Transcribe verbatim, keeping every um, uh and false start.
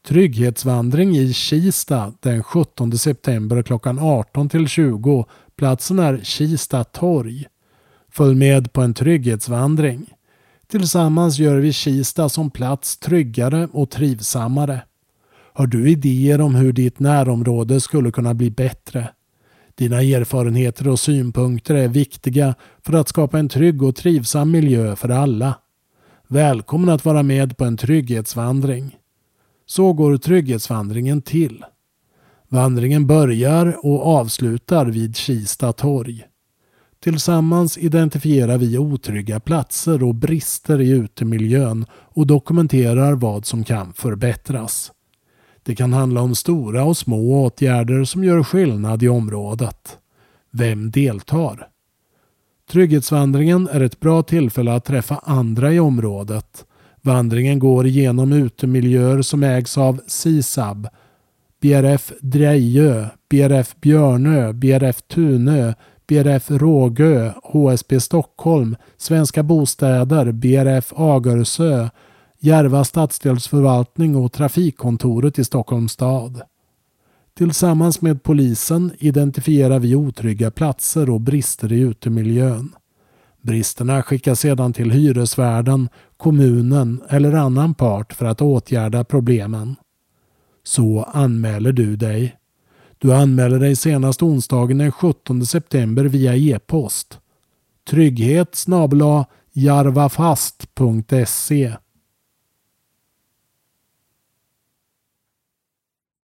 Trygghetsvandring i Kista den sjuttonde september klockan arton till tjugo. Platsen är Kista torg. Följ med på en trygghetsvandring. Tillsammans gör vi Kista som plats tryggare och trivsammare. Har du idéer om hur ditt närområde skulle kunna bli bättre? Dina erfarenheter och synpunkter är viktiga för att skapa en trygg och trivsam miljö för alla. Välkommen att vara med på en trygghetsvandring. Så går trygghetsvandringen till. Vandringen börjar och avslutar vid Kista torg. Tillsammans identifierar vi otrygga platser och brister i utemiljön och dokumenterar vad som kan förbättras. Det kan handla om stora och små åtgärder som gör skillnad i området. Vem deltar? Trygghetsvandringen är ett bra tillfälle att träffa andra i området. Vandringen går igenom utemiljöer som ägs av S I S A B, B R F Drejö, B R F Björnö, B R F Tunö, B R F Rågö, H S B Stockholm, Svenska Bostäder, B R F Agersö, Järva stadsdelsförvaltning och trafikkontoret i Stockholms stad. Tillsammans med polisen identifierar vi otrygga platser och brister i utemiljön. Bristerna skickas sedan till hyresvärden, kommunen eller annan part för att åtgärda problemen. Så anmäler du dig. Du anmäler dig senast onsdagen den sjuttonde september via e-post. trygghet snabel-a jarvafast punkt se